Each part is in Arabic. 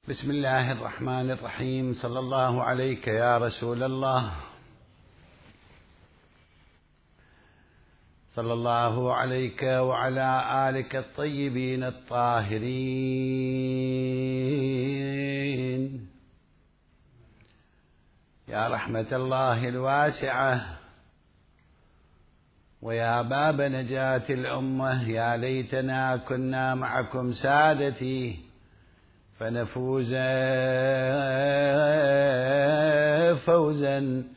بسم الله الرحمن الرحيم. صلى الله عليك يا رسول الله، صلى الله عليك وعلى آلك الطيبين الطاهرين. يا رحمة الله الواسعة ويا باب نجاة الأمة، يا ليتنا كنا معكم سادتي فنفوز فوزا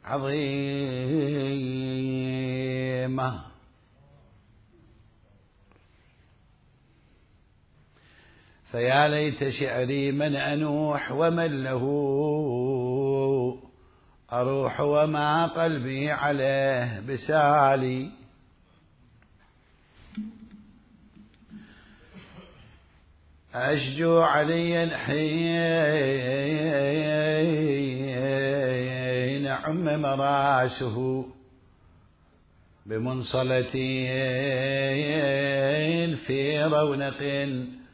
عظيما. فيا ليت شعري من أنوح ومن له أروح وما قلبي عليه بسالي. أشجو علي حين عم مراسه بمنصلة في رونق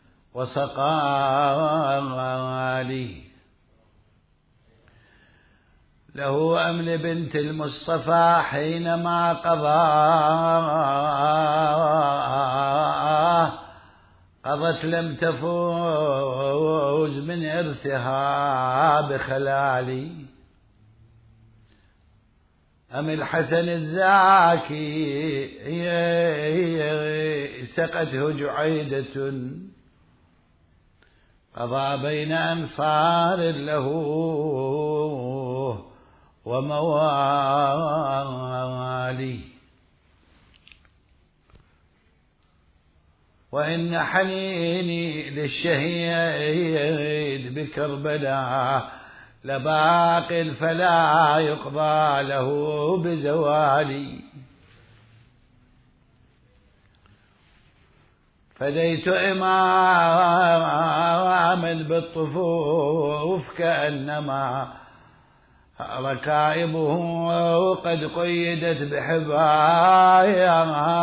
وصقالي. له أمل بنت المصطفى حينما قضت لم تفوز من إرثها بخلالي. أم الحسن الزاكي سقته جعيدة قضى بين أنصار له وموالي. وإن حنيني للشهيد بكربلاء لباق فلا يقضى له بزوالي. فديت إماما بالطفوف كأنما ركائبه قد قيدت بحبايا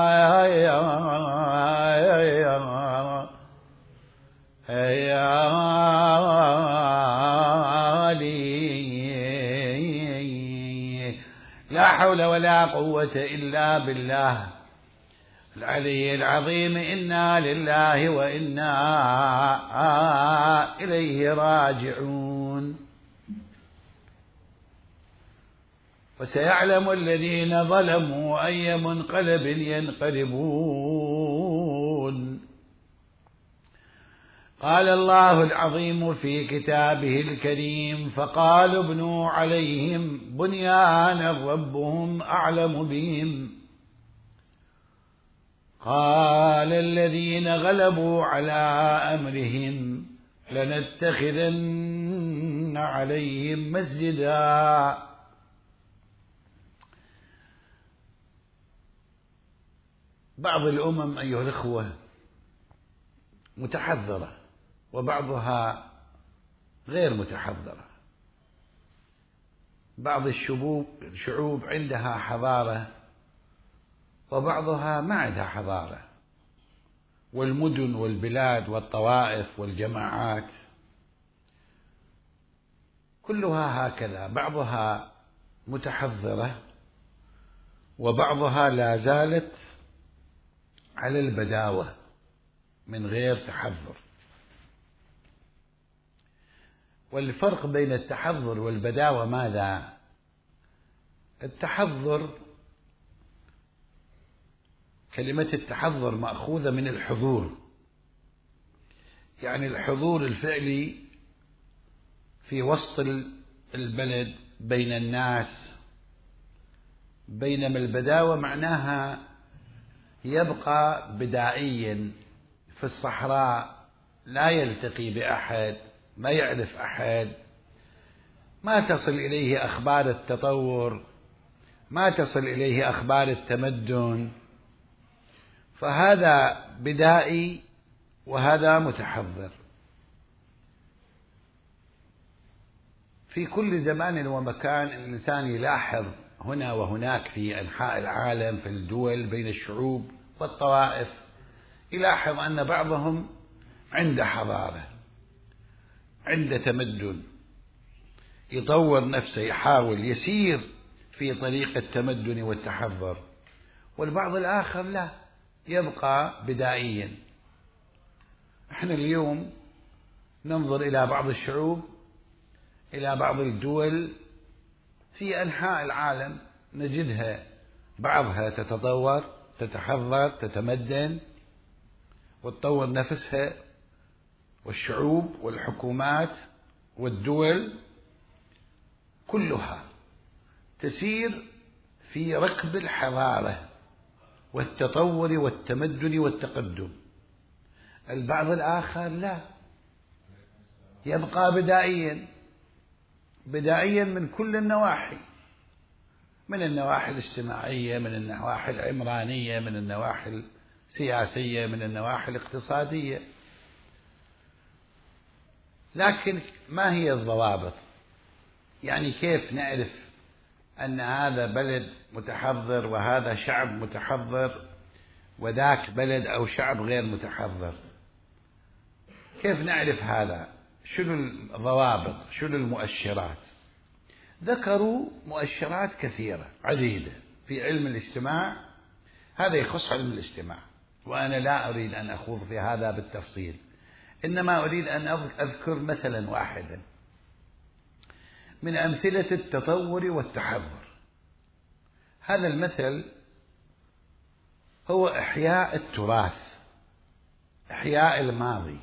لا حول ولا قوة إلا بالله العلي العظيم. إنا لله وإنا إليه راجعون. وسيعلم الذين ظلموا أي منقلب ينقلبون. قال الله العظيم في كتابه الكريم: فقالوا ابنوا عليهم بنيانا ربهم أعلم بهم. قال الذين غلبوا على أمرهم لنتخذن عليهم مسجدا. بعض الأمم أيها الأخوة متحضرة وبعضها غير متحضرة. بعض الشعوب عندها حضارة وبعضها ما عندها حضارة، والمدن والبلاد والطوائف والجماعات كلها هكذا، بعضها متحضرة وبعضها لا زالت على البداوة من غير تحضر. والفرق بين التحضر والبداوة ماذا؟ التحضر، كلمة التحضر مأخوذة من الحضور، يعني الحضور الفعلي في وسط البلد بين الناس. بينما البداوة معناها يبقى بدائيا في الصحراء، لا يلتقي بأحد، ما يعرف أحد، ما تصل إليه أخبار التطور، ما تصل إليه أخبار التمدن. فهذا بدائي وهذا متحضر. في كل زمان ومكان الإنسان يلاحظ هنا وهناك في أنحاء العالم، في الدول، بين الشعوب والطوائف، يلاحظ أن بعضهم عنده حضارة، عنده تمدن، يطور نفسه، يحاول يسير في طريق التمدن والتحضر، والبعض الآخر لا، يبقى بدائيا. احنا اليوم ننظر إلى بعض الشعوب، إلى بعض الدول في أنحاء العالم، نجدها بعضها تتطور، تتحضر، تتمدن وتطور نفسها، والشعوب والحكومات والدول كلها تسير في ركب الحضارة والتطور والتمدن والتقدم. البعض الآخر لا، يبقى بدائيا من كل النواحي، من النواحي الاجتماعية، من النواحي العمرانية، من النواحي السياسية، من النواحي الاقتصادية. لكن ما هي الضوابط؟ يعني كيف نعرف أن هذا بلد متحضر وهذا شعب متحضر وذاك بلد أو شعب غير متحضر؟ كيف نعرف هذا؟ شنو الضوابط؟ شنو المؤشرات؟ ذكروا مؤشرات كثيرة عديدة في علم الاجتماع، هذا يخص علم الاجتماع، وأنا لا أريد أن أخوض في هذا بالتفصيل، إنما أريد أن أذكر مثلا واحدا من أمثلة التطور والتحضر. هذا المثل هو إحياء التراث، إحياء الماضي،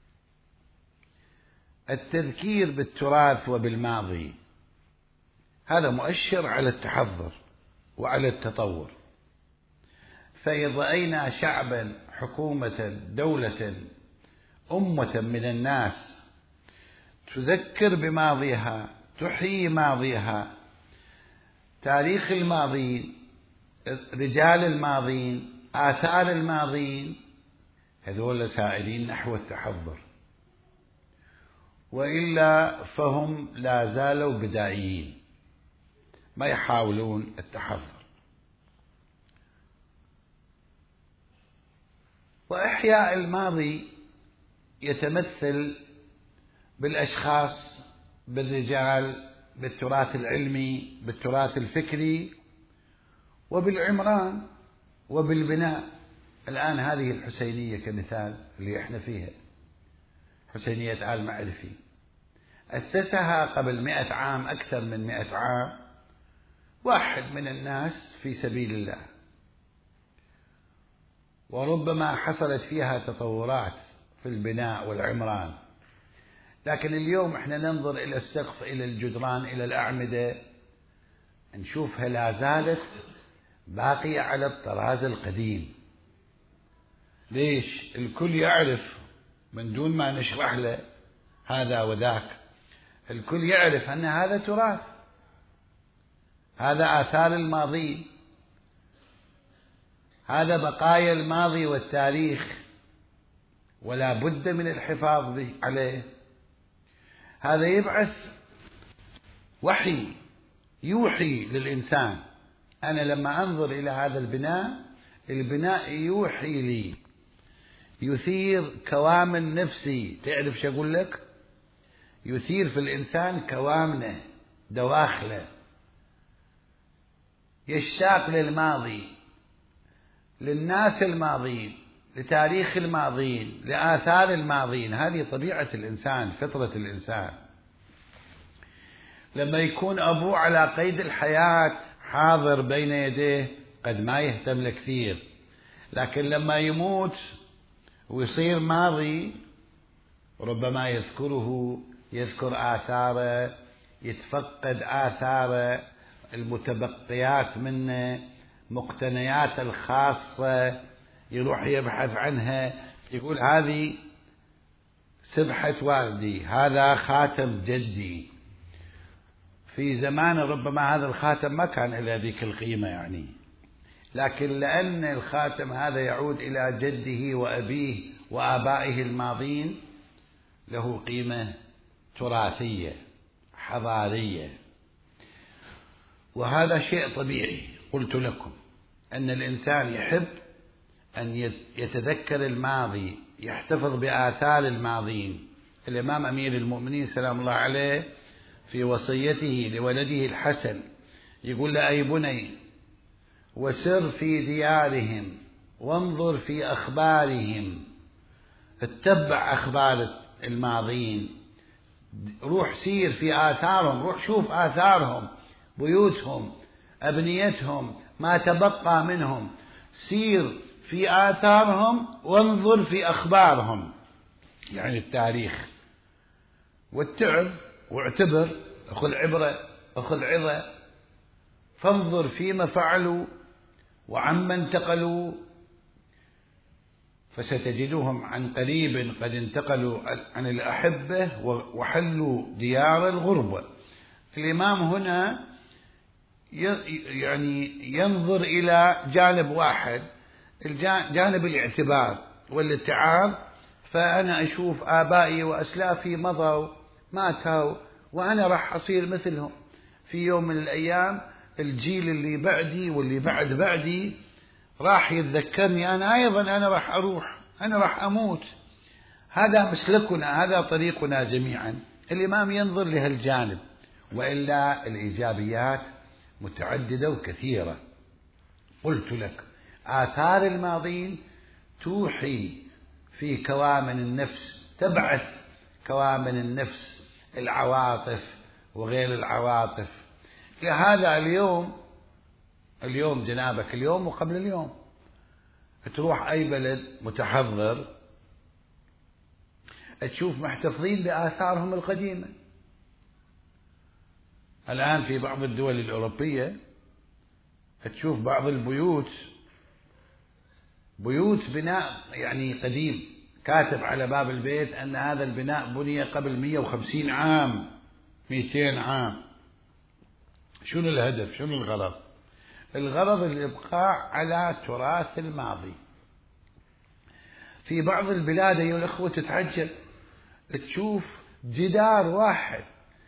التذكير بالتراث وبالماضي، هذا مؤشر على التحضر وعلى التطور. فإذا رأينا شعبا، حكومة، دولة، أمة من الناس تذكر بماضيها، تحيي ماضيها، تاريخ الماضين، رجال الماضين، آثار الماضين، هذول سائرين نحو التحضر، وإلا فهم لا زالوا بدائيين، ما يحاولون التحضر. وإحياء الماضي يتمثل بالأشخاص، بالرجال، بالتراث العلمي، بالتراث الفكري، وبالعمران وبالبناء. الآن هذه الحسينية كمثال اللي احنا فيها، حسينية آل معرفي، أسسها قبل 100 عام، أكثر من 100 عام، واحد من الناس في سبيل الله، وربما حصلت فيها تطورات في البناء والعمران، لكن اليوم احنا ننظر إلى السقف، إلى الجدران، إلى الأعمدة، نشوفها لا زالت باقية على الطراز القديم. ليش؟ الكل يعرف من دون ما نشرح له هذا وذاك، الكل يعرف أن هذا تراث، هذا آثار الماضي، هذا بقايا الماضي والتاريخ، ولا بد من الحفاظ عليه. هذا يبعث وحي، يوحي للإنسان. أنا لما أنظر إلى هذا البناء يوحي لي، يثير كوامن نفسي. تعرف شو أقول لك؟ يثير في الإنسان كوامنه، دواخله، يشتاق للماضي، للناس الماضيين، لتاريخ الماضيين، لآثار الماضيين. هذه طبيعة الإنسان، فطرة الإنسان. لما يكون أبوه على قيد الحياة حاضر بين يديه قد ما يهتم له كثير، لكن لما يموت ويصير ماضي ربما يذكره، يذكر آثاره، يتفقد آثاره، المتبقيات منه، مقتنيات الخاصة، يروح يبحث عنها، يقول هذه سبحة والدي، هذا خاتم جدي. في زمان ربما هذا الخاتم ما كان إلى ذيك القيمة يعني، لكن لأن الخاتم هذا يعود إلى جده وأبيه وآبائه الماضين له قيمة تراثية حضارية. وهذا شيء طبيعي. قلت لكم أن الإنسان يحب أن يتذكر الماضي، يحتفظ بآثار الماضين، الإمام أمير المؤمنين سلام الله عليه في وصيته لولده الحسن يقول له: أي بني، وسر في ديارهم وانظر في أخبارهم، اتبع أخبار الماضين، روح سير في آثارهم، روح شوف آثارهم، بيوتهم، أبنيتهم، ما تبقى منهم، سير في آثارهم وانظر في أخبارهم، يعني التاريخ، واتعظ واعتبر، أخذ عبرة، أخذ عظة، فانظر فيما فعلوا وعما انتقلوا، فستجدهم عن قريب قد انتقلوا عن الأحبة وحلوا ديار الغربة. الإمام هنا يعني ينظر إلى جانب واحد، جانب الاعتبار والاتعاظ. فأنا أشوف آبائي وأسلافي مضوا ماتوا، وأنا راح أصير مثلهم في يوم من الأيام. الجيل اللي بعدي واللي بعدي راح يتذكرني أنا أيضا، أنا راح أروح، أنا راح أموت. هذا مسلكنا، هذا طريقنا جميعا. الإمام ينظر لهالجانب، وإلا الإيجابيات متعددة وكثيرة. قلت لك آثار الماضين توحي في كوامن النفس، تبعث كوامن النفس، العواطف وغير العواطف. لهذا اليوم جنابك، اليوم وقبل اليوم، تروح أي بلد متحضر تشوف محتفظين بآثارهم القديمة. الآن في بعض الدول الأوروبية تشوف بعض البيوت، بيوت بناء يعني قديم، كاتب على باب البيت أن هذا البناء بني قبل 150 عام 200 عام. شنو الهدف؟ شنو الغرض؟ الغرض الإبقاء على تراث الماضي. في بعض البلاد أيها الأخوة تتعجب، تشوف جدار واحد،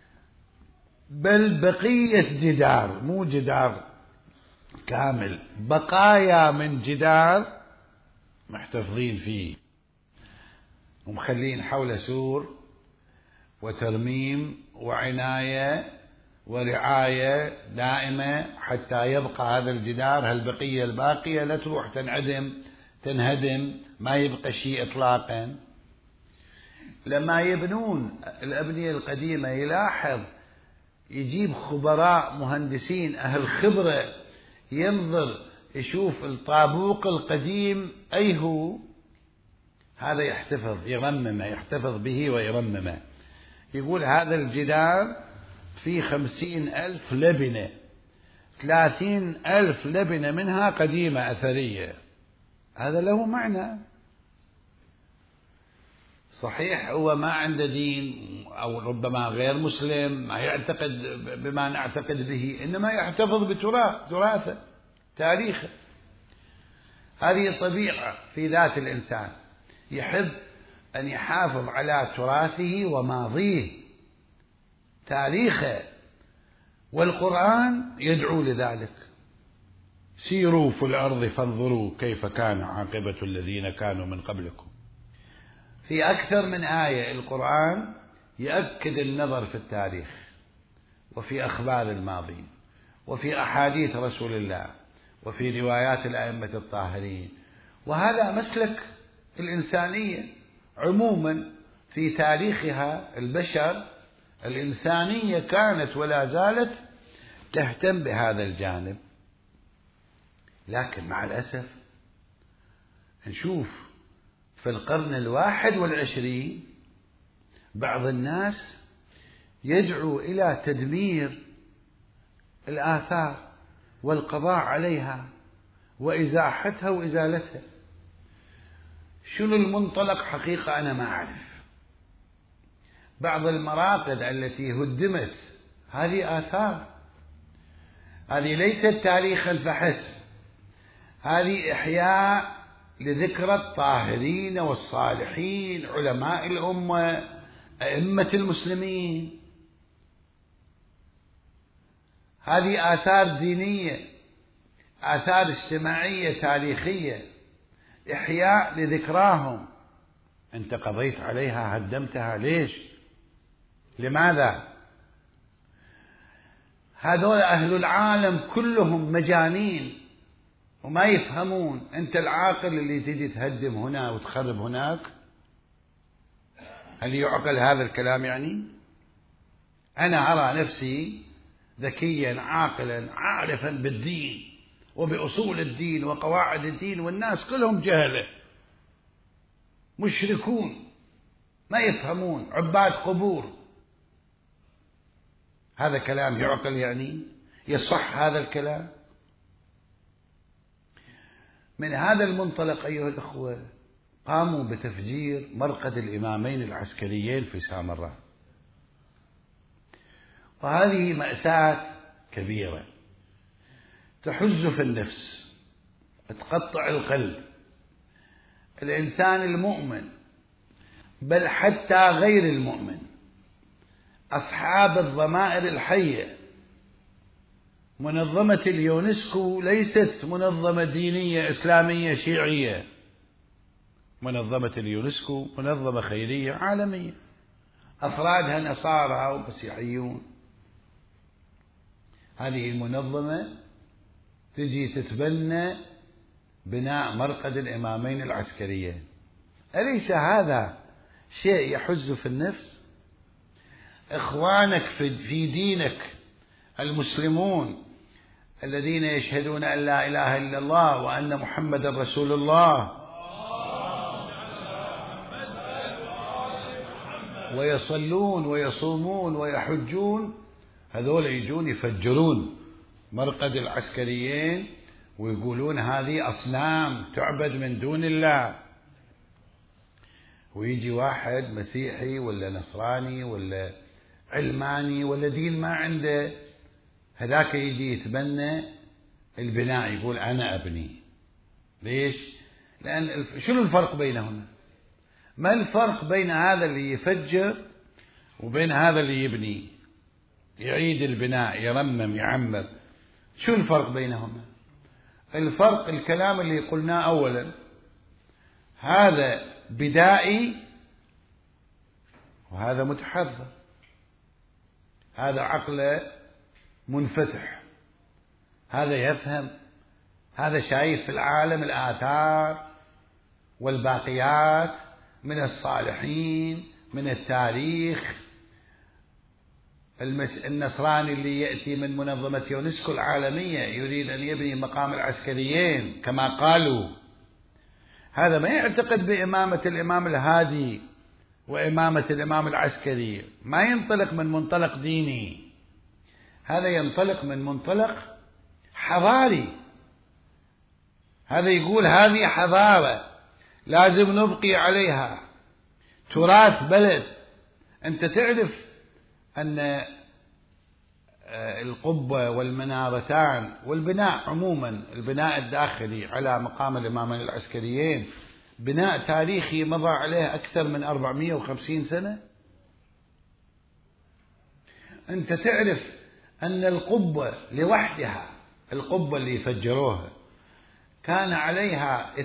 بل بقية جدار، مو جدار كامل، بقايا من جدار محتفظين فيه، ومخلين حول سور وترميم وعناية ورعاية دائمة حتى يبقى هذا الجدار، هالبقية الباقية لا تروح تنهدم، ما يبقى شيء إطلاقا. لما يبنون الأبنية القديمة يلاحظ، يجيب خبراء مهندسين أهل خبرة، ينظر يشوف الطابوق القديم أي هو، هذا يحتفظ يرممه، يحتفظ به ويرممه. يقول هذا الجدار فيه 50,000 لبنة، 30,000 لبنة منها قديمة أثرية. هذا له معنى. صحيح هو ما عنده دين، أو ربما غير مسلم، ما يعتقد بما نعتقد به، إنما يحتفظ بتراثه، تاريخه. هذه طبيعة في ذات الإنسان، يحب أن يحافظ على تراثه وماضيه، تاريخه. والقرآن يدعو لذلك: سيروا في الأرض فانظروا كيف كان عاقبة الذين كانوا من قبلكم. في أكثر من آية القرآن يؤكد النظر في التاريخ وفي أخبار الماضي وفي أحاديث رسول الله وفي روايات الأئمة الطاهرين. وهذا مسلك الإنسانية عموما في تاريخها. البشر الإنسانية كانت ولا زالت تهتم بهذا الجانب. لكن مع الأسف نشوف في القرن 21 بعض الناس يدعو إلى تدمير الآثار والقضاء عليها وإزاحتها وإزالتها. شنو المنطلق؟ حقيقة أنا ما أعرف. بعض المراقد التي هدمت هذه آثار، هذه ليست تاريخا فحسب، هذه إحياء لذكرى الطاهرين والصالحين، علماء الأمة، أئمة المسلمين. هذه آثار دينية، آثار اجتماعية تاريخية، إحياء لذكراهم. أنت قضيت عليها، هدمتها، ليش؟ لماذا؟ هذول أهل العالم كلهم مجانين وما يفهمون. أنت العاقل اللي تجي تهدم هنا وتخرب هناك، هل يعقل هذا الكلام؟ يعني أنا أرى نفسي ذكيا عاقلا عارفا بالدين وبأصول الدين وقواعد الدين، والناس كلهم جهلة مشركون ما يفهمون، عباد قبور. هذا كلام يعقل؟ يعني يصح هذا الكلام؟ من هذا المنطلق أيها الأخوة قاموا بتفجير مرقد الإمامين العسكريين في سامراء، وهذه مأساة كبيرة تحز في النفس، تقطع القلب. الإنسان المؤمن بل حتى غير المؤمن، أصحاب الضمائر الحية. منظمة اليونسكو ليست منظمة دينية إسلامية شيعية، منظمة اليونسكو منظمة خيرية عالمية، أفرادها نصارى ومسيحيون. هذه المنظمة تجي تتبنى بناء مرقد الإمامين العسكريين. أليس هذا شيء يحز في النفس؟ إخوانك في دينك المسلمون الذين يشهدون أن لا إله إلا الله وأن محمد رسول الله ويصلون ويصومون ويحجون، هذول يجون يفجرون مرقد العسكريين ويقولون هذه أصنام تعبد من دون الله. ويجي واحد مسيحي ولا نصراني ولا علماني ولا دين ما عنده، هذاك يجي يتبنى البناء، يقول أنا أبني. ليش؟ لأن شنو الفرق بينهما؟ ما الفرق بين هذا اللي يفجر وبين هذا اللي يبني، يعيد البناء، يرمم، يعمر؟ شو الفرق بينهما؟ الفرق الكلام اللي قلناه أولا، هذا بدائي وهذا متحضر، هذا عقله منفتح، هذا يفهم، هذا شايف في العالم الآثار والباقيات من الصالحين من التاريخ. النصراني اللي يأتي من منظمة يونسكو العالمية يريد أن يبني مقام العسكريين كما قالوا، هذا ما يعتقد بإمامة الإمام الهادي وإمامة الإمام العسكري، ما ينطلق من منطلق ديني، هذا ينطلق من منطلق حضاري. هذا يقول هذه حضارة لازم نبقي عليها، تراث بلد. أنت تعرف أن القبة والمنارتان والبناء عموما، البناء الداخلي على مقام الإمامين العسكريين بناء تاريخي مضى عليه أكثر من 450 سنة. أنت تعرف أن القبة لوحدها، القبة اللي فجروها كان عليها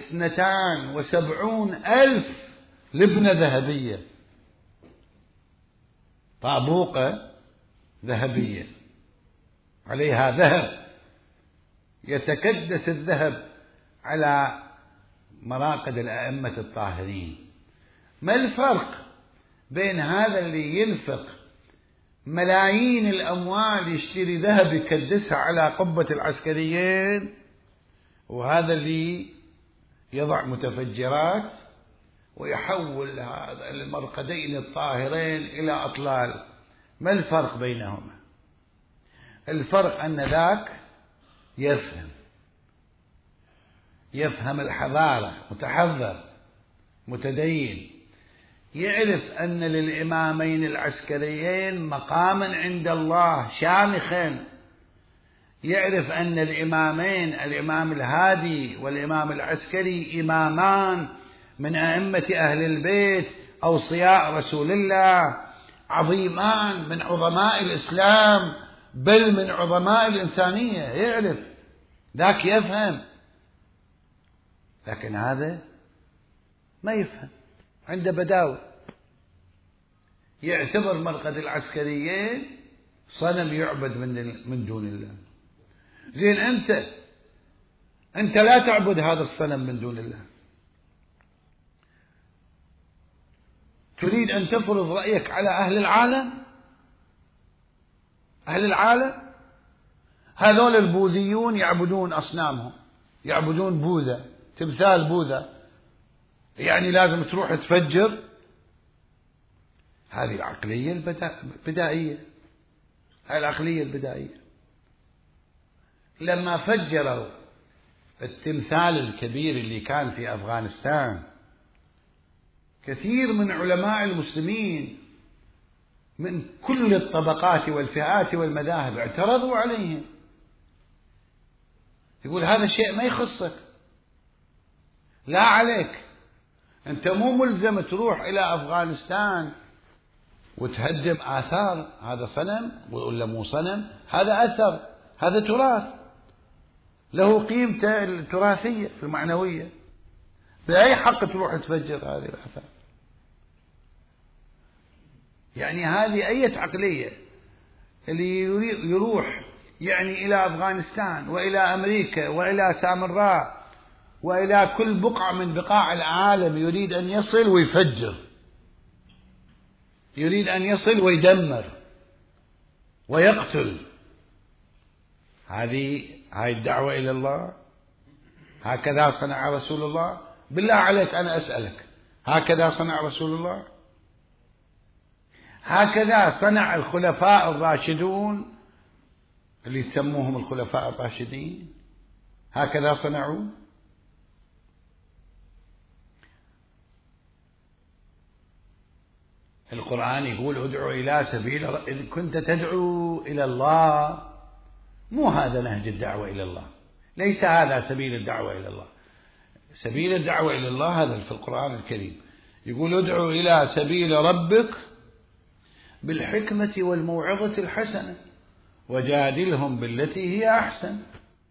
72,000 لبنة ذهبية، طابوقة ذهبية عليها ذهب، يتكدس الذهب على مراقد الأئمة الطاهرين. ما الفرق بين هذا اللي ينفق ملايين الأموال يشتري ذهب يكدسها على قبة العسكريين وهذا اللي يضع متفجرات ويحول هذا المرقدين الطاهرين إلى أطلال؟ ما الفرق بينهما؟ الفرق أن ذاك يفهم الحضارة، متحضر متدين، يعرف أن للإمامين العسكريين مقاما عند الله شامخا، يعرف أن الإمامين الإمام الهادي والإمام العسكري إمامان من أئمة أهل البيت أوصياء رسول الله، عظيمان من عظماء الإسلام بل من عظماء الإنسانية. يعرف ذاك، يفهم، لكن هذا ما يفهم، عنده بداوي، يعتبر مرقد العسكريين صنم يعبد من دون الله. زين أنت لا تعبد هذا الصنم من دون الله، تريد أن تفرض رأيك على أهل العالم. أهل العالم هذول البوذيون يعبدون أصنامهم، يعبدون بوذا، تمثال بوذا، يعني لازم تروح تفجر. هذه العقلية البدائية، هذه العقلية البدائية. لما فجروا التمثال الكبير اللي كان في أفغانستان، كثير من علماء المسلمين من كل الطبقات والفئات والمذاهب اعترضوا عليهم، يقول هذا شيء ما يخصك، لا عليك، أنت مو ملزم تروح إلى أفغانستان وتهدم آثار. هذا صنم ولا مو صنم؟ هذا أثر، هذا تراث له قيمته التراثية المعنوية، بأي حق تروح تفجر هذه الآثار؟ يعني هذه أي عقلية اللي يروح يعني إلى أفغانستان وإلى أمريكا وإلى سامراء وإلى كل بقعة من بقاع العالم يريد أن يصل ويفجر، يريد أن يصل ويدمر ويقتل. هاي الدعوة إلى الله؟ هكذا صنع رسول الله؟ بالله عليك أنا أسألك، هكذا صنع رسول الله؟ هكذا صنع الخلفاء الراشدون اللي تسموهم الخلفاء الراشدين؟ هكذا صنعوا؟ القرآن يقول ادعو إلى سبيل إذ كنت تدعو إلى الله. مو هذا نهج الدعوة إلى الله، ليس هذا سبيل الدعوة إلى الله. سبيل الدعوة إلى الله هذا في القرآن الكريم، يقول ادعو إلى سبيل ربك بالحكمة والموعظة الحسنة وجادلهم بالتي هي أحسن.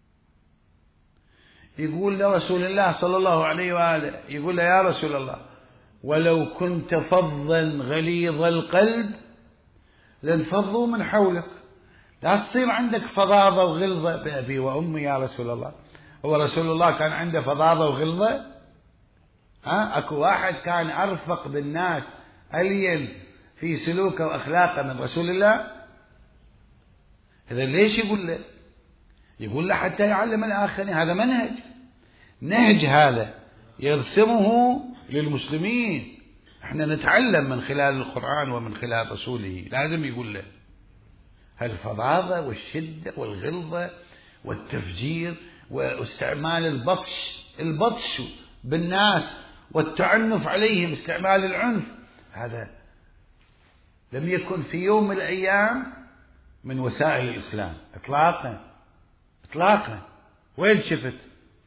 يقول لرسول الله صلى الله عليه وآله، يقول له يا رسول الله ولو كنت فظا غليظ القلب لانفضوا من حولك، لا تصير عندك فظاظة وغلظة. بأبي وأمي يا رسول الله، هو رسول الله كان عنده فظاظة وغلظة؟ أكو واحد كان أرفق بالناس ألين في سلوكه وأخلاقه من رسول الله؟ إذا ليش يقول له؟ يقول له حتى يعلم الآخرين. هذا نهج هذا يرسمه للمسلمين. احنا نتعلم من خلال القرآن ومن خلال رسوله. لازم يقول له هالفظاظة والشدة والغلظة والتفجير واستعمال البطش بالناس والتعنف عليهم، استعمال العنف، هذا لم يكن في يوم من الأيام من وسائل الإسلام إطلاقا إطلاقا. وين شفت؟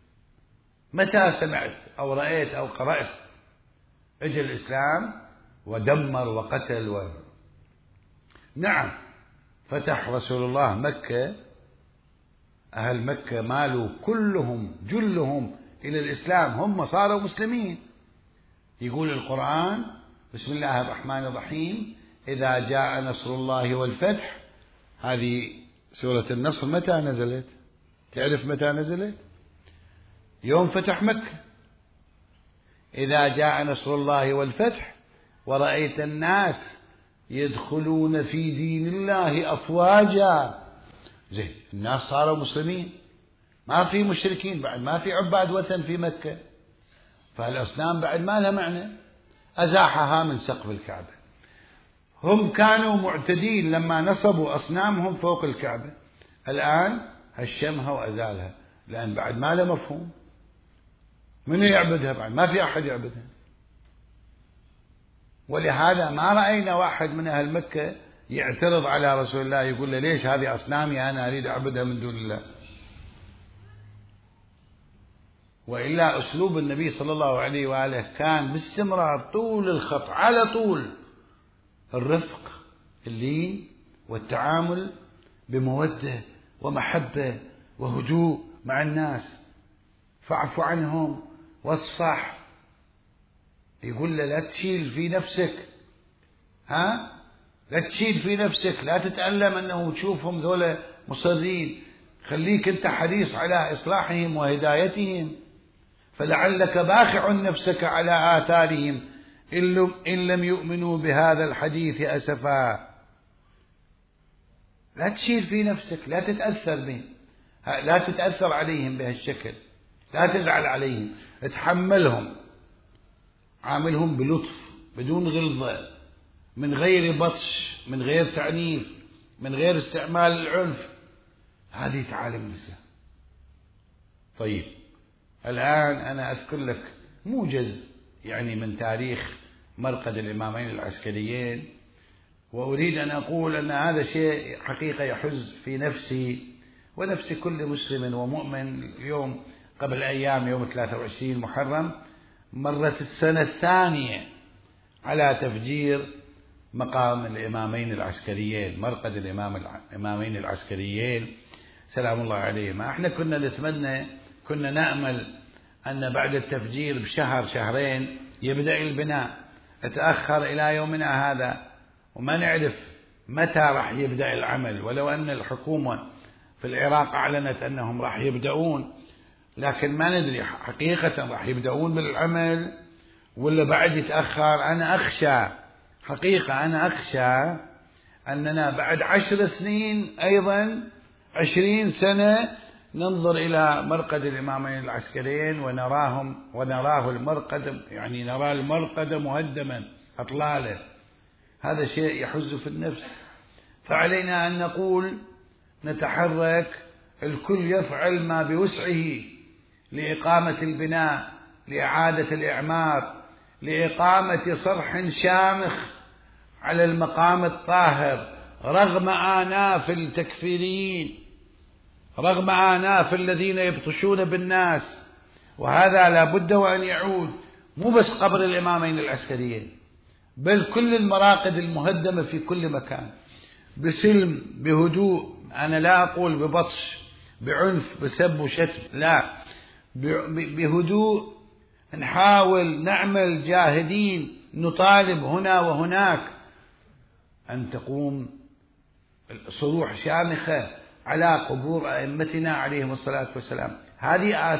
متى سمعت أو رأيت أو قرأت اجى الإسلام ودمر وقتل نعم، فتح رسول الله مكة، أهل مكة مالوا كلهم جلهم إلى الإسلام، هم صاروا مسلمين. يقول القرآن بسم الله الرحمن الرحيم إذا جاء نصر الله والفتح. هذه سورة النصر متى نزلت؟ تعرف متى نزلت؟ يوم فتح مكة. إذا جاء نصر الله والفتح ورأيت الناس يدخلون في دين الله أفواجا. زين، الناس صاروا مسلمين، ما في مشركين بعد، ما في عباد وثن في مكة، فالأصنام بعد ما لها معنى. أزاحها من سقف الكعبة. هم كانوا معتدين لما نصبوا أصنامهم فوق الكعبة، الآن هشمها وأزالها، لأن بعد ما لها مفهوم. من يعبدها بعد؟ ما في أحد يعبدها. ولهذا ما رأينا واحد من أهل مكة يعترض على رسول الله يقول له ليش هذه أصنامي أنا أريد أعبدها من دون الله. وإلا أسلوب النبي صلى الله عليه وآله كان باستمرار طول الخط على طول الرفق، اللين، والتعامل بمودة ومحبة وهدوء مع الناس. فاعف عنهم واصفح. يقول له لا تشيل في نفسك، لا تشيل في نفسك، لا تتألم أنه تشوفهم ذولا مصرين، خليك أنت حريص على إصلاحهم وهدايتهم، فلعلك باخع نفسك على آثارهم إن لم يؤمنوا بهذا الحديث أسفا. لا تشيل في نفسك، لا تتأثر بهم، لا تتأثر عليهم بهالشكل، لا تزعل عليهم، اتحملهم، عاملهم بلطف بدون غلظة، من غير بطش، من غير تعنيف، من غير استعمال العنف. هذه تعاليم الإسلام. طيب الآن أنا أذكر لك موجز يعني من تاريخ مرقد الإمامين العسكريين، وأريد أن أقول أن هذا شيء حقيقة يحز في نفسي ونفس كل مسلم ومؤمن. اليوم قبل أيام يوم 23 محرم مرت السنة الثانية على تفجير مقام الإمامين العسكريين، مرقد الإمامين العسكريين سلام الله عليهما. احنا كنا نتمنى، كنا نأمل أن بعد التفجير بشهر شهرين يبدأ البناء، اتأخر إلى يومنا هذا وما نعرف متى راح يبدأ العمل، ولو أن الحكومة في العراق أعلنت أنهم راح يبدأون، لكن ما ندري حقيقة راح يبدأون بالعمل ولا بعد يتأخر. أنا أخشى حقيقة، أنا أخشى أننا بعد 10 سنين أيضا 20 سنة ننظر إلى مرقد الإمامين العسكريين ونراه المرقد، يعني نرى المرقد مهدما أطلاله. هذا شيء يحز في النفس. فعلينا أن نقول نتحرك، الكل يفعل ما بوسعه لإقامة البناء، لإعادة الإعمار، لإقامة صرح شامخ على المقام الطاهر، رغم آناف التكفيريين، رغم آناف الذين يبطشون بالناس. وهذا لا بد وأن يعود، مو بس قبر الإمامين العسكريين، بل كل المراقد المهدمة في كل مكان، بسلم، بهدوء. أنا لا أقول ببطش، بعنف، بسب وشتم، لا، بهدوء. نحاول نعمل جاهدين، نطالب هنا وهناك أن تقوم صروح شامخة على قبور أئمتنا عليهم الصلاة والسلام. هذه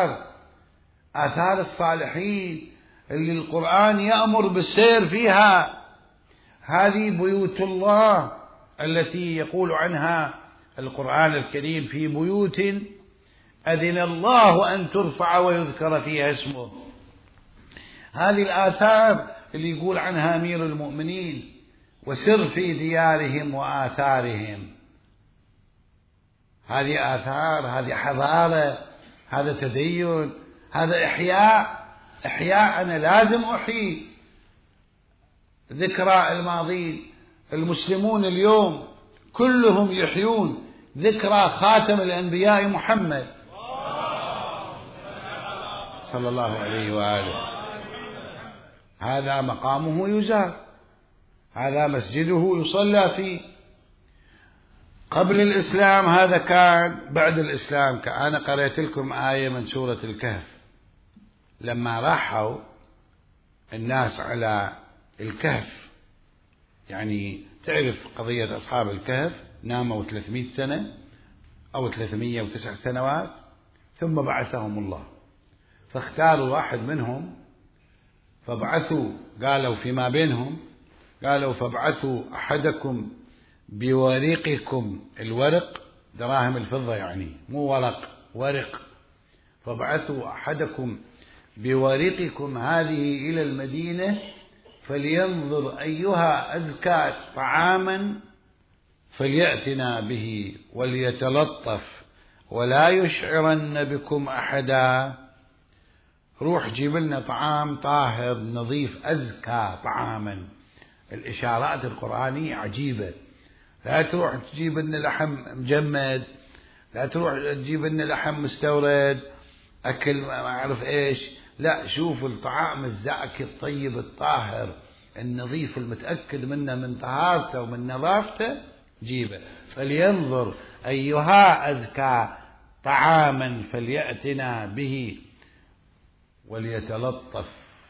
آثار الصالحين اللي القرآن يأمر بالسير فيها. هذه بيوت الله التي يقول عنها القرآن الكريم في بيوت أذن الله أن ترفع ويذكر فيها اسمه. هذه الآثار اللي يقول عنها أمير المؤمنين وسر في ديارهم وآثارهم. هذه آثار، هذه حضارة، هذا تدين، هذا إحياء. أنا لازم أحيي ذكرى الماضين. المسلمون اليوم كلهم يحيون ذكرى خاتم الأنبياء محمد صلى الله عليه وآله. هذا مقامه يزار، هذا مسجده يصلى فيه. قبل الإسلام هذا كان، بعد الإسلام أنا قرأت لكم آية من سورة الكهف، لما راحوا الناس على الكهف، يعني تعرف قضية أصحاب الكهف، ناموا 300 سنة أو 309 سنوات ثم بعثهم الله، فاختاروا واحد منهم فابعثوا، قالوا فيما بينهم، قالوا فابعثوا أحدكم بورقكم، الورق دراهم الفضة يعني مو ورق، ورق، فابعثوا أحدكم بورقكم هذه إلى المدينة فلينظر أيها أزكى طعاما فليأتنا به وليتلطف ولا يشعرن بكم أحدا. روح جيب لنا طعام طاهر نظيف أزكى طعاما. الإشارات القرآنية عجيبة. لا تروح تجيب لنا لحم مجمد، لا تروح تجيب لنا لحم مستورد أكل ما أعرف إيش، لا، شوف الطعام الزاكي الطيب الطاهر النظيف المتأكد منه من طهارته ومن نظافته جيبه. فلينظر أيها أزكى طعاما فليأتنا به وليتلطف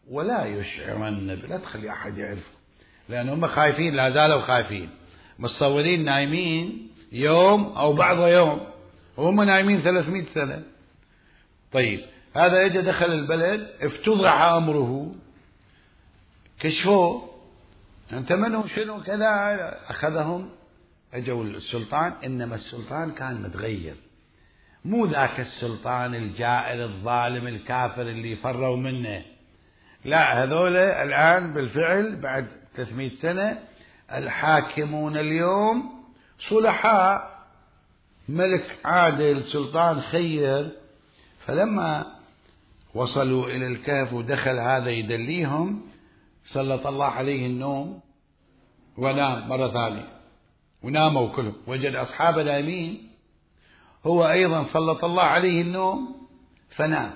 ولا يشعرن، لا تخلي أحد يعرفه، لأن هم خايفين، لا زالوا خايفين، متصورين نايمين يوم أو بعض يوم، وهم نايمين 300 سنة. طيب هذا اجى دخل البلد، افتضح أمره، كشفوه، أنت منه شنو كذا، أخذهم، أجوا السلطان. إنما السلطان كان متغير، مو ذاك السلطان الجائر الظالم الكافر اللي فروا منه، لا، هذول الآن بالفعل بعد 300 سنة الحاكمون اليوم صلحاء، ملك عادل، سلطان خير. فلما وصلوا إلى الكهف ودخل هذا يدليهم، سلط الله عليه النوم ونام مرة ثانية، وناموا كلهم، وجد أصحاب نايمين، هو أيضا سلط الله عليه النوم فنام.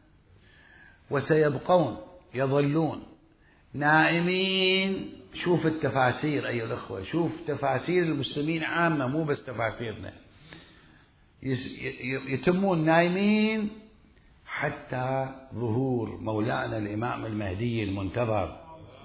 وسيبقون يظلون نائمين. شوف التفاسير أيها الأخوة، شوف تفاسير المسلمين عامة، مو بس تفاسيرنا، يتمون نايمين حتى ظهور مولانا الإمام المهدي المنتظر.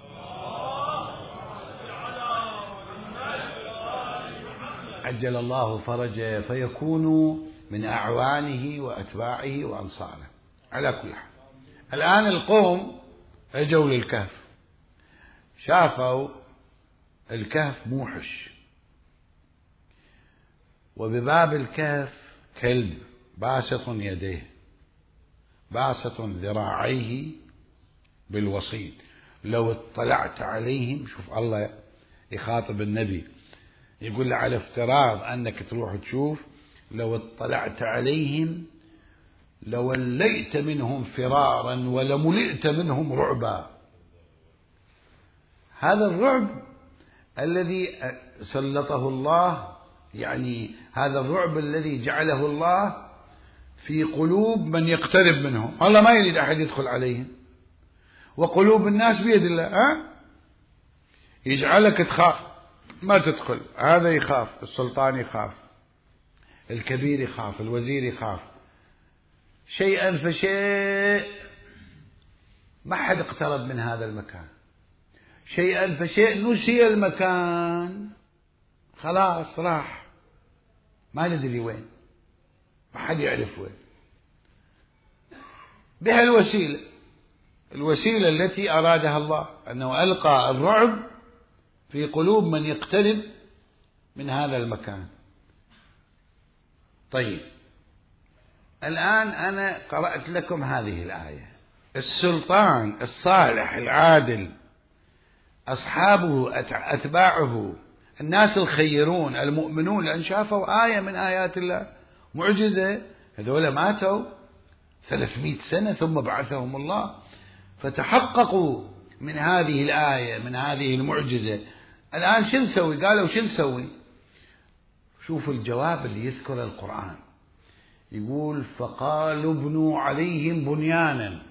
عجل الله فرجه، فيكونوا من أعوانه وأتباعه وأنصاره. على كل حال، الآن القوم أجوا للكهف، شافوا الكهف موحش، وبباب الكهف كلب باسط يديه، باسط ذراعيه بالوصيد. لو اطلعت عليهم، شوف الله يخاطب النبي، يقول له على افتراض أنك تروح تشوف، لو اطلعت عليهم لوليت منهم فرارا ولملئت منهم رعبا. هذا الرعب الذي سلطه الله، يعني هذا الرعب الذي جعله الله في قلوب من يقترب منهم. الله ما يريد أحد يدخل عليهم، وقلوب الناس بيد الله، يجعلك تخاف ما تدخل، هذا يخاف، السلطان يخاف، الكبير يخاف، الوزير يخاف، شيئا فشيء ما حد اقترب من هذا المكان، شيئا فشيء نسي المكان، خلاص راح، ما ندري وين، ما حد يعرف وين. بها الوسيلة التي أرادها الله، أنه ألقى الرعب في قلوب من يقترب من هذا المكان. طيب الآن أنا قرأت لكم هذه الآية، السلطان الصالح العادل، أصحابه أتباعه، الناس الخيرون المؤمنون، لأن شافوا آية من آيات الله، معجزة، هذول ماتوا 300 سنة ثم بعثهم الله، فتحققوا من هذه الآية، من هذه المعجزة. الآن شو نسوي؟ قالوا شو نسوي؟ شوفوا الجواب اللي يذكر القرآن، يقول فقالوا ابنوا عليهم بنيانا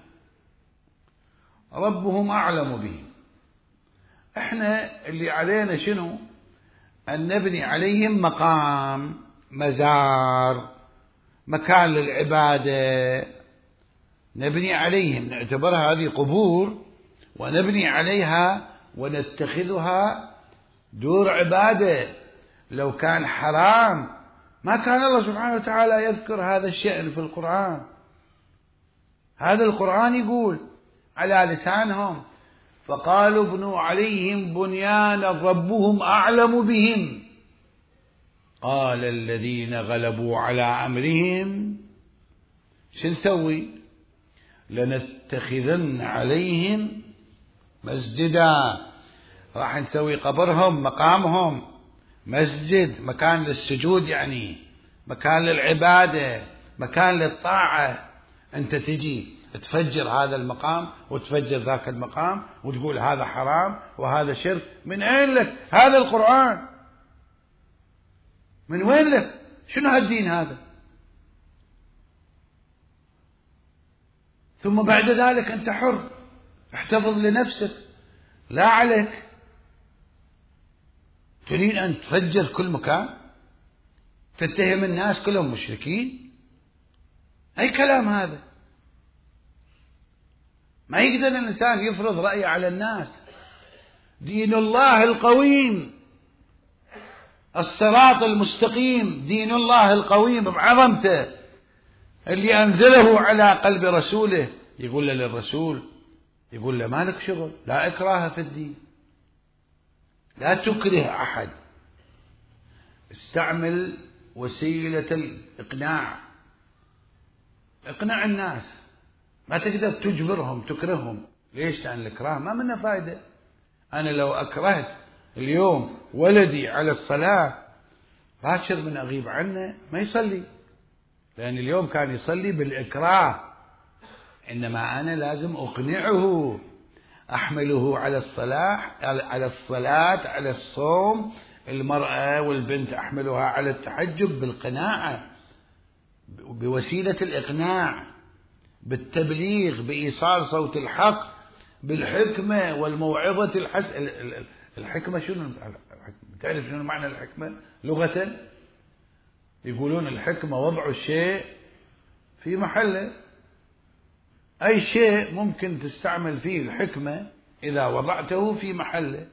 ربهم أعلم به. احنا اللي علينا شنو؟ أن نبني عليهم مقام، مزار، مكان للعبادة، نبني عليهم، نعتبرها هذه قبور ونبني عليها ونتخذها دور عبادة. لو كان حرام ما كان الله سبحانه وتعالى يذكر هذا الشأن في القرآن. هذا القرآن يقول على لسانهم فقالوا ابنوا عليهم بنيانا ربهم أعلم بهم قال الذين غلبوا على أمرهم شو نسوي؟ لنتخذن عليهم مسجدا، راح نسوي قبرهم، مقامهم مسجد، مكان للسجود، يعني مكان للعبادة، مكان للطاعة. أنت تجي تفجر هذا المقام وتفجر ذاك المقام وتقول هذا حرام وهذا شرك، من أين لك هذا القرآن؟ من وين لك؟ شنو هالدين هذا؟ ثم بعد ذلك أنت حر، احتفظ لنفسك، لا عليك. تريد أن تفجر كل مكان، تتهم الناس كلهم مشركين، أي كلام هذا؟ ما يقدر الإنسان يفرض رأيه على الناس. دين الله القويم، الصراط المستقيم، دين الله القويم بعظمته اللي أنزله على قلب رسوله. يقول له للرسول، يقول له ما لك شغل، لا إكراه في الدين، لا تكره أحد، استعمل وسيلة الإقناع، اقنع الناس، ما تقدر تجبرهم تكرههم. ليش؟ لأن الإكراه ما منه فائدة. أنا لو أكرهت اليوم ولدي على الصلاة باكر من أغيب عنه ما يصلي، لأن اليوم كان يصلي بالإكراه. إنما أنا لازم أقنعه، أحمله على الصلاة، على الصوم. المرأة والبنت أحملها على التحجب بالقناعة، بوسيلة الإقناع، بالتبليغ، بإيصال صوت الحق، بالحكمة والموعظة الحكمة شنو؟ تعرف شنو معنى الحكمة لغة؟ يقولون الحكمة وضع الشيء في محله. أي شيء ممكن تستعمل فيه الحكمة إذا وضعته في محله،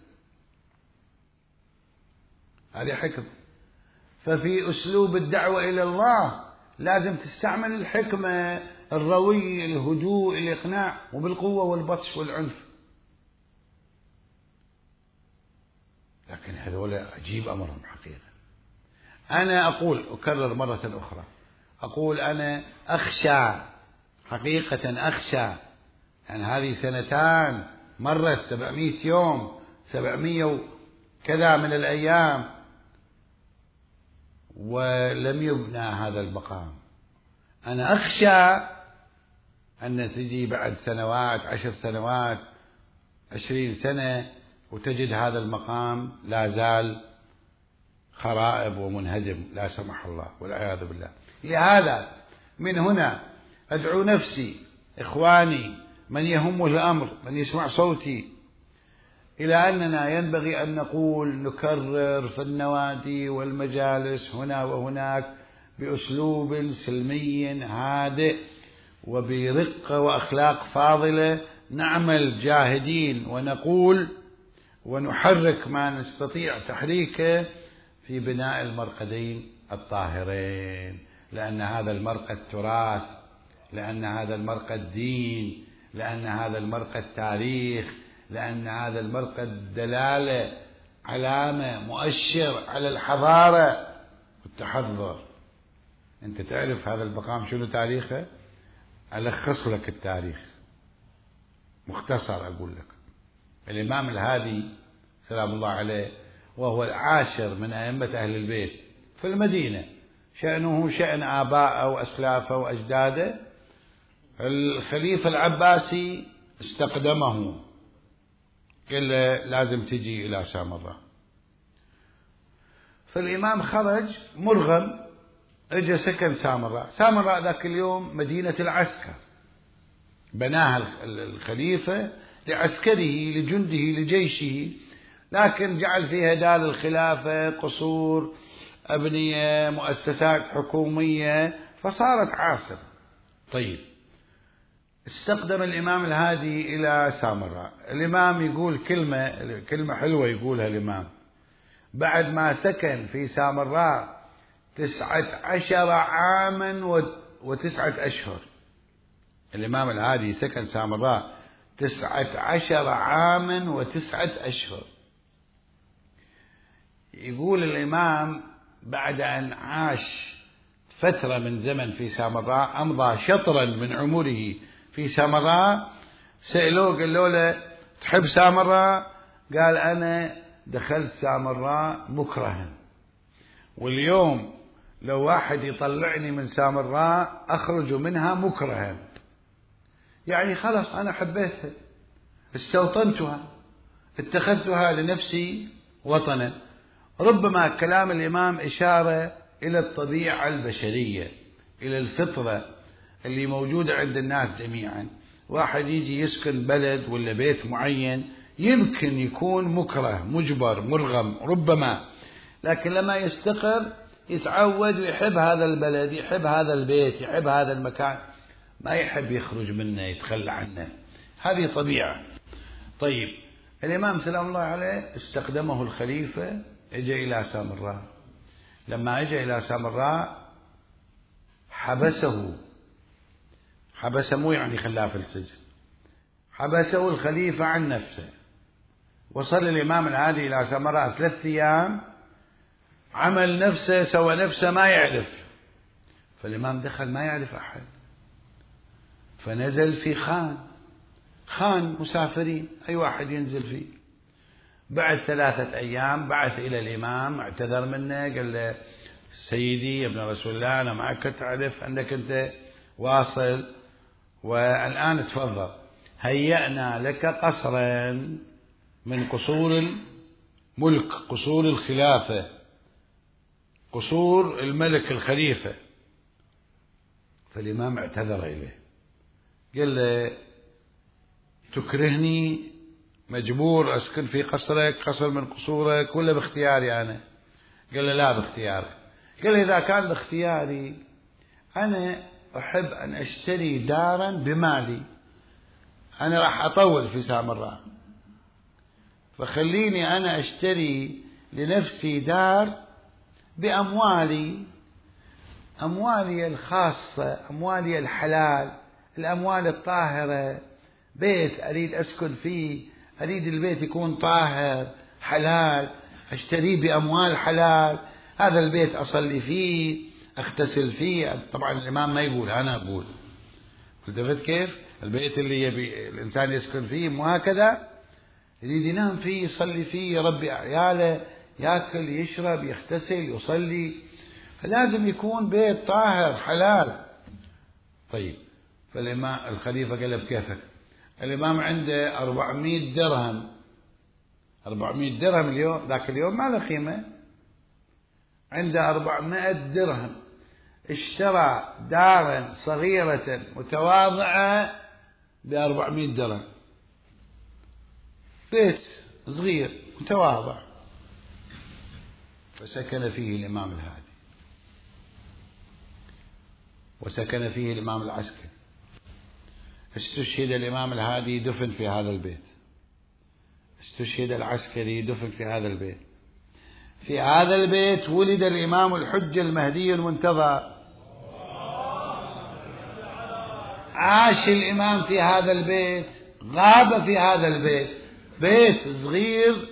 هذه حكمة. ففي أسلوب الدعوة إلى الله لازم تستعمل الحكمة، الروي، الهدوء، الإقناع، وبالقوة والبطش والعنف. لكن هذول عجيب أمرهم حقيقة. أنا أقول، أكرر مرة أخرى، أقول أنا أخشى حقيقة، أخشى يعني هذه سنتان مرت 700 يوم، 700 كذا من الأيام، ولم يبنى هذا المقام. أنا أخشى أن تجي بعد سنوات، 10 سنوات، 20 سنة، وتجد هذا المقام لا زال خرائب ومنهدم، لا سمح الله والعياذ بالله. لهذا من هنا أدعو نفسي، إخواني، من يهمه الأمر، من يسمع صوتي، إلى أننا ينبغي أن نقول، نكرر في النوادي والمجالس هنا وهناك بأسلوب سلمي هادئ وبرقة وأخلاق فاضلة، نعمل جاهدين ونقول ونحرك ما نستطيع تحريكه في بناء المرقدين الطاهرين، لأن هذا المرقد تراث، لأن هذا المرقد دين، لأن هذا المرقد تاريخ، لأن هذا المرقد دلالة، علامة، مؤشر على الحضارة والتحضر. أنت تعرف هذا المقام شنو تاريخه؟ ألخص لك التاريخ مختصر، أقول لك. الإمام الهادي سلام الله عليه، وهو العاشر من أئمة أهل البيت في المدينة، شأنه شأن آبائه وأسلافه وأجداده. الخليفة العباسي استقدمه، قال له لازم تجي إلى سامراء. فالإمام خرج مرغم، اجى سكن سامراء. سامراء ذاك اليوم مدينة العسكر، بناها الخليفة لعسكره، لجنده، لجيشه، لكن جعل فيها دار الخلافة، قصور، أبنية، مؤسسات حكومية، فصارت عاصمة. طيب، استقدم الإمام الهادي إلى سامراء. الإمام يقول كلمة حلوة يقولها الإمام: بعد ما سكن في سامراء 19 عاما و9 أشهر. الإمام الهادي سكن سامراء 19 عاما و9 أشهر. يقول الإمام بعد أن عاش فترة من زمن في سامراء، أمضى شطرا من عمره في سامراء، سألوه قالوا له تحب سامراء؟ قال أنا دخلت سامراء مكرها، واليوم لو واحد يطلعني من سامراء أخرج منها مكرها. يعني خلاص أنا حبيتها، استوطنتها، اتخذتها لنفسي وطنا. ربما كلام الإمام إشارة إلى الطبيعة البشرية، إلى الفطرة اللي موجودة عند الناس جميعا. واحد يجي يسكن بلد ولا بيت معين يمكن يكون مكره، مجبر، مرغم ربما، لكن لما يستقر يتعود ويحب هذا البلد، يحب هذا البيت، يحب هذا المكان، ما يحب يخرج منه، يتخلى عنه. هذه طبيعة. طيب الإمام سلام الله عليه استخدمه الخليفة، اجى إلى سامراء. لما اجى إلى سامراء حبسه مو يعني خلاه في السجن، حبسه الخليفة عن نفسه. وصل الإمام الهادي إلى سامراء 3 أيام، عمل نفسه سوى نفسه ما يعرف. فالإمام دخل ما يعرف أحد، فنزل في خان مسافرين، أي واحد ينزل فيه. بعد 3 أيام بعث إلى الإمام، اعتذر منه، قال له سيدي ابن رسول الله أنا ما كنت أعرف أنك أنت واصل، والآن تفضل، هيأنا لك قصرا من قصور الملك، قصور الخلافة، قصور الملك الخليفة. فالإمام اعتذر إليه، قال له تكرهني، مجبور أسكن في قصرك، قصر من قصورك، ولا باختياري أنا؟ قال له لا باختياري. قال له إذا كان باختياري أنا أحب أن أشتري دارا بمالي، أنا راح أطول في سامراء، فخليني أنا أشتري لنفسي دار بأموالي، أموالي الخاصة، أموالي الحلال، الأموال الطاهرة، بيت أريد أسكن فيه، أريد البيت يكون طاهر حلال، أشتريه بأموال حلال، هذا البيت أصلي فيه، أغتسل فيه. طبعا الإمام ما يقول، أنا أقول، التفت كيف البيت اللي يبي الإنسان يسكن فيه، مو هكذا؟ يريد ينام فيه، يصلي فيه، يربي عياله، يأكل يشرب يغتسل يصلي، فلازم يكون بيت طاهر حلال. طيب فالإمام الخليفة قال له بكيفك. الإمام عنده 400 درهم، 400 درهم اليوم، ذاك اليوم ما له قيمة، عنده 400 درهم، اشترى دارا صغيرة متواضعة ب400 درهم، بيت صغير متواضع، فسكن فيه الإمام الهادي، وسكن فيه الإمام العسكري. استشهد الإمام الهادي دفن في هذا البيت، استشهد العسكري دفن في هذا البيت. في هذا البيت ولد الإمام الحجة المهدي المنتظر، عاش الإمام في هذا البيت، غاب في هذا البيت، بيت صغير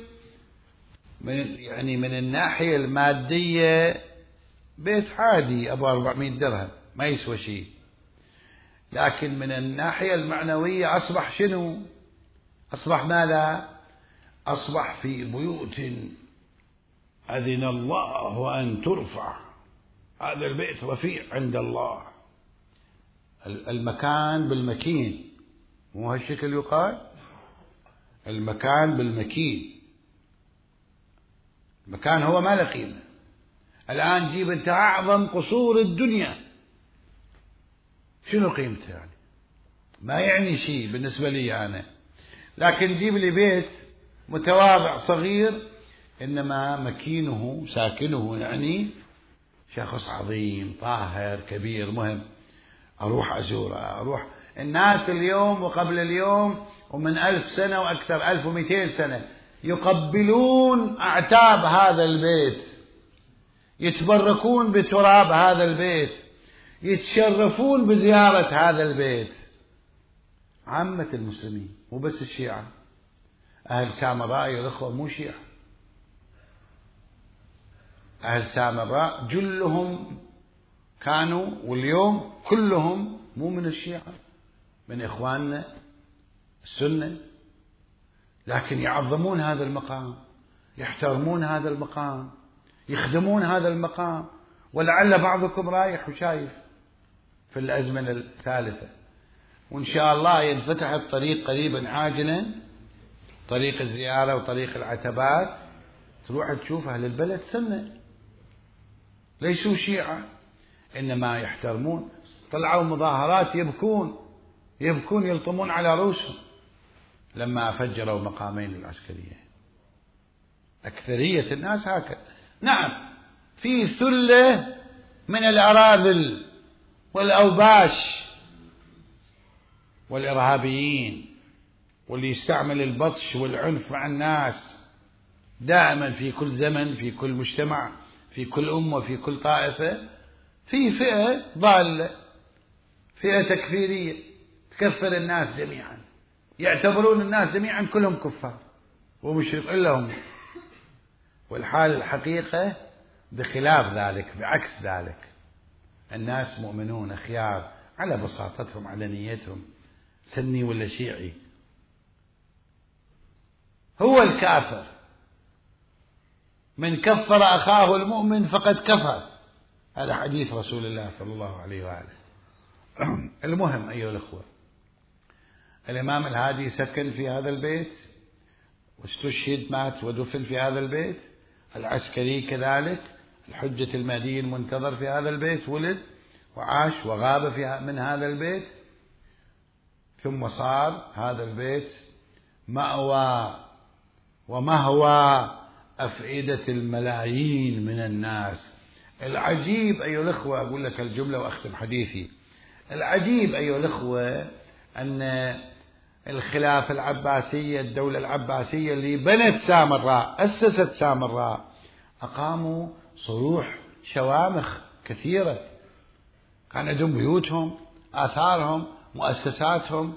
من الناحية المادية بيت عادي أبو 400 درهم ما يسوى شيء، لكن من الناحية المعنوية أصبح شنو؟ أصبح ماذا؟ أصبح في بيوت أذن الله أن ترفع، هذا البيت رفيع عند الله، المكان بالمكين، مو هالشكل يقال؟ المكان بالمكين، المكان هو ما له قيمة. الآن جيب أنت أعظم قصور الدنيا، شنو قيمته يعني؟ ما يعني شيء بالنسبة لي أنا، لكن جيب لي بيت متواضع صغير، إنما مكينه ساكنه يعني شخص عظيم طاهر كبير مهم، أروح أزوره، أروح. الناس اليوم وقبل اليوم ومن 1000 سنة وأكثر، 1200 سنة، يقبلون أعتاب هذا البيت، يتبركون بتراب هذا البيت، يتشرفون بزيارة هذا البيت. عامة المسلمين، مو بس الشيعة، أهل سامراء يا الأخوة مو شيعة، أهل سامراء جلهم كانوا واليوم كلهم مو من الشيعة، من إخواننا السنة، لكن يعظمون هذا المقام، يحترمون هذا المقام، يخدمون هذا المقام. ولعل بعضكم رايح وشايف في الأزمنة الثالثة، وإن شاء الله ينفتح الطريق قريبا عاجلا، طريق الزيارة وطريق العتبات، تروح تشوف أهل البلد سنة ليسوا شيعة، إنما يحترمون. طلعوا مظاهرات يبكون يلطمون على رؤوسهم لما فجروا مقامين العسكريين. أكثرية الناس هكذا. نعم في ثلة من الأراذل والأوباش والإرهابيين واللي يستعمل البطش والعنف مع الناس دائما في كل زمن، في كل مجتمع، في كل أمة، في كل طائفة، في فئة ضالة، فئة تكفيرية تكفر الناس جميعا، يعتبرون الناس جميعا كلهم كفار ومشرك إلا هم. والحال الحقيقة بخلاف ذلك، بعكس ذلك. الناس مؤمنون أخيار على بساطتهم، على نيتهم، سني ولا شيعي. هو الكافر من كفر أخاه المؤمن فقد كفر، هذا حديث رسول الله صلى الله عليه وآله. المهم أيها الأخوة، الإمام الهادي سكن في هذا البيت واستشهد، مات ودفن في هذا البيت. العسكري كذلك، الحجة المهدي المنتظر في هذا البيت، ولد وعاش وغاب من هذا البيت، ثم صار هذا البيت مأوى ومهوى أفئدة الملايين من الناس. العجيب أيها الأخوة، أقول لك الجملة وأختم حديثي. العجيب أيها الأخوة أن الخلافة العباسية، الدولة العباسية اللي بنت سامراء، أسست سامراء، أقاموا صروح شوامخ كثيرة، كان عندهم بيوتهم، آثارهم، مؤسساتهم.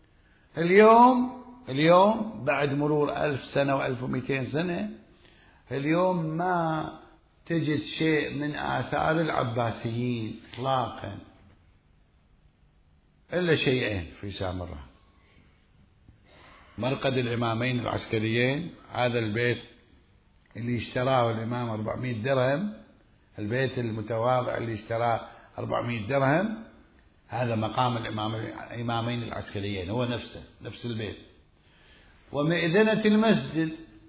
اليوم بعد مرور 1000 سنة و1200 سنة، اليوم ما تجد شيء من آثار العباسيين إطلاقا، إلا شيئين في سامراء: مرقد الإمامين العسكريين، هذا البيت اللي اشتراه الإمام 400 درهم، البيت المتواضع اللي اشتراه 400 درهم، هذا مقام الإمامين العسكريين، هو نفس البيت. ومئذنة المسجد،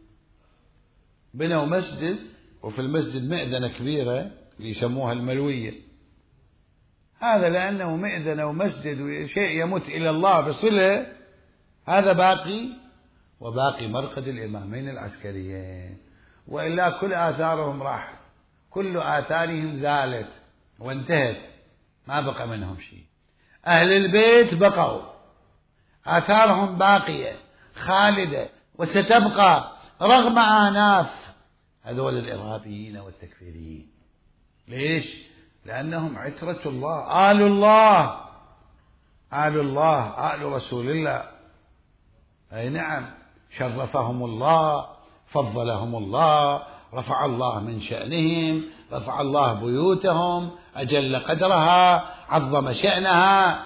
بنوا مسجد، وفي المسجد مئذنة كبيرة اللي يسموها الملوية، هذا لأنه مئذنة ومسجد وشيء يمت إلى الله بصلة، هذا باقي. وباقي مرقد الإمامين العسكريين، وإلا كل آثارهم راحت، كل آثارهم زالت وانتهت، ما بقى منهم شيء. أهل البيت بقوا، آثارهم باقية خالدة وستبقى رغم آناف هذول الإرهابيين والتكفيريين. ليش؟ لأنهم عترة الله، آل الله، آل الله، آل رسول الله. أي نعم، شرفهم الله، فضلهم الله، رفع الله من شأنهم، رفع الله بيوتهم، أجل قدرها، عظم شأنها.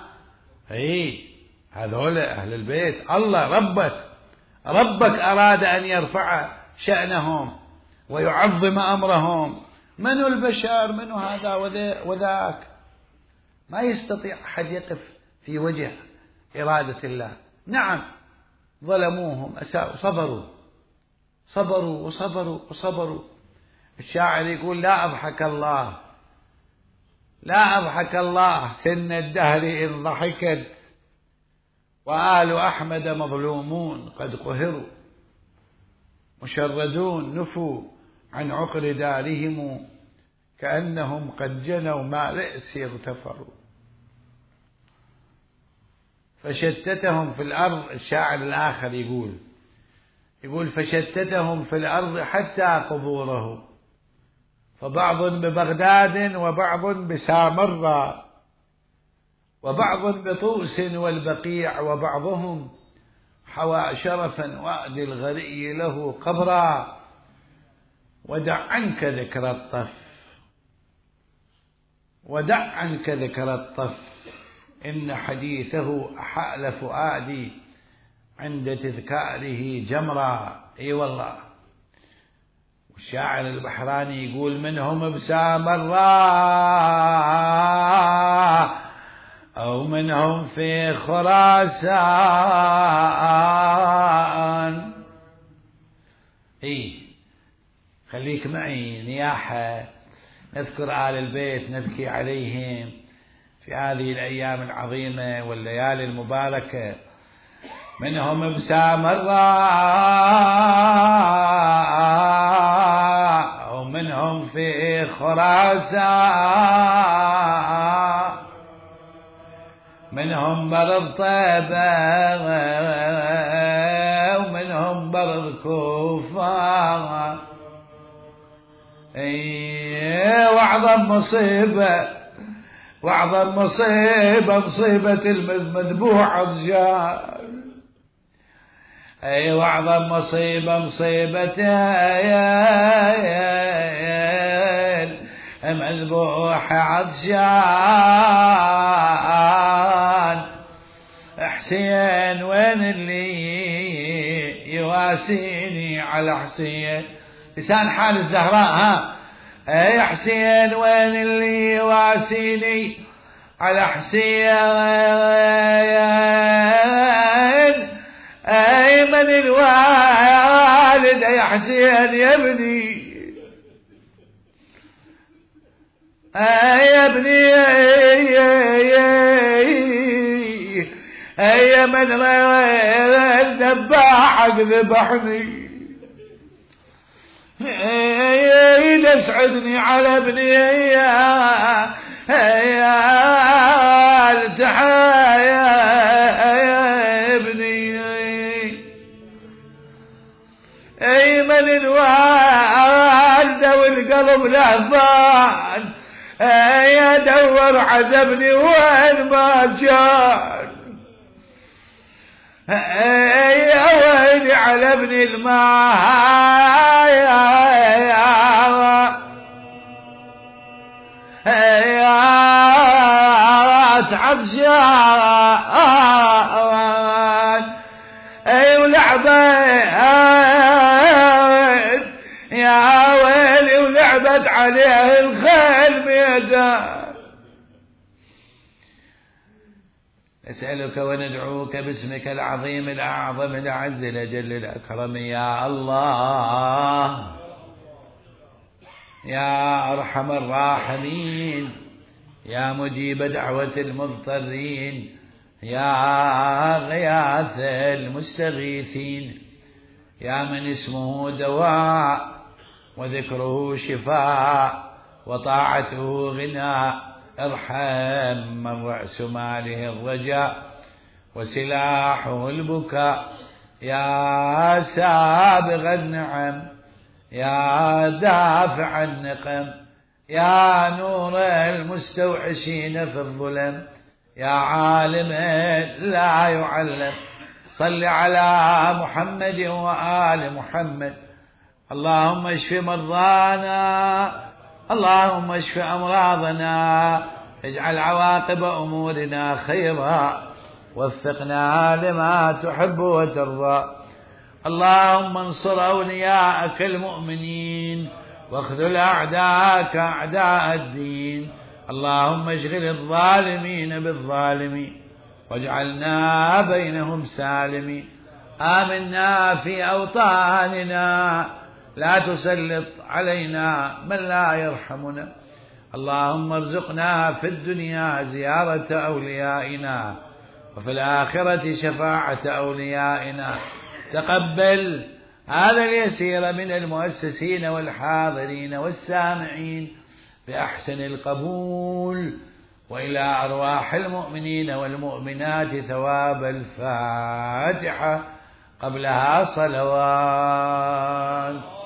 هذول أهل البيت. الله ربك أراد أن يرفع شأنهم ويعظم أمرهم. من البشر، من هذا وذاك، ما يستطيع أحد يقف في وجه إرادة الله. نعم ظلموهم، أساءوا، صبروا. الشاعر يقول: لا أضحك الله سن الدهر إذ ضحكت، وآل أحمد مظلومون قد قهروا، مشردون نفوا عن عقر دارهم، كأنهم قد جنوا ما رأس اغتفروا. فشتتهم في الأرض. الشاعر الآخر يقول فشتتهم في الأرض حتى قبورهم، فبعض ببغداد وبعض بسامرة، وبعض بطوس والبقيع، وبعضهم حوى شرفا وأد الغري له قبرا. ودع عنك ذكر الطف، إن حديثه أحال فؤادي عند تذكاره جمرا. اي والله. والشاعر البحراني يقول: منهم بسامرة أو منهم في خراسان. خليك معي نياحة، نذكر آل البيت، نبكي عليهم في هذه الأيام العظيمة والليالي المباركة. منهم بسامرة ومنهم في خراسان، منهم مرض طيبة برض كوفة. وأعظم مصيبة مصيبة المذبوح عطشان. وأعظم مصيبة مصيبة المذبوح عطشان. حسين وين اللي يواسيني على حسين؟ لسان حال الزهراء. ها يا حسين وين اللي يواسيني على حسين؟ من الوالد يا حسين يا ابني، يا ابني يا من ذبحك ذبحني، تسعدني على ابني يا التحايا يا ابني. من الوالدة والقلب لهفان، يا دور عذبني وين ما كان. يا ويلي على ابني الماء يا عطشان. ولعبت يا ويلي ولعبت عليه الخيل ميدان. نسألك وندعوك باسمك العظيم الأعظم الأعز الأجل الأكرم يا الله، يا أرحم الراحمين، يا مجيب دعوة المضطرين، يا غياث المستغيثين، يا من اسمه دواء وذكره شفاء وطاعته غناء. ارحم من رأس ماله الرجاء وسلاحه البكاء، يا سابغ النعم، يا دافع النقم، يا نور المستوحشين في الظلم، يا عالم لا يعلم. صل على محمد وآل محمد. اللهم اشف مرضانا، اللهم اشف أمراضنا، اجعل عواقب أمورنا خيرا، وفقنا لما تحب وترضى. اللهم انصر أولياءك المؤمنين، واخذل أعداءك أعداء الدين. اللهم اشغل الظالمين بالظالمين، واجعلنا بينهم سالمين. آمنا في أوطاننا، لا تسلط علينا من لا يرحمنا. اللهم ارزقنا في الدنيا زيارة أوليائنا، وفي الآخرة شفاعة أوليائنا. تقبل هذا اليسير من المؤسسين والحاضرين والسامعين بأحسن القبول، وإلى أرواح المؤمنين والمؤمنات ثواب الفاتحة قبلها صلوات.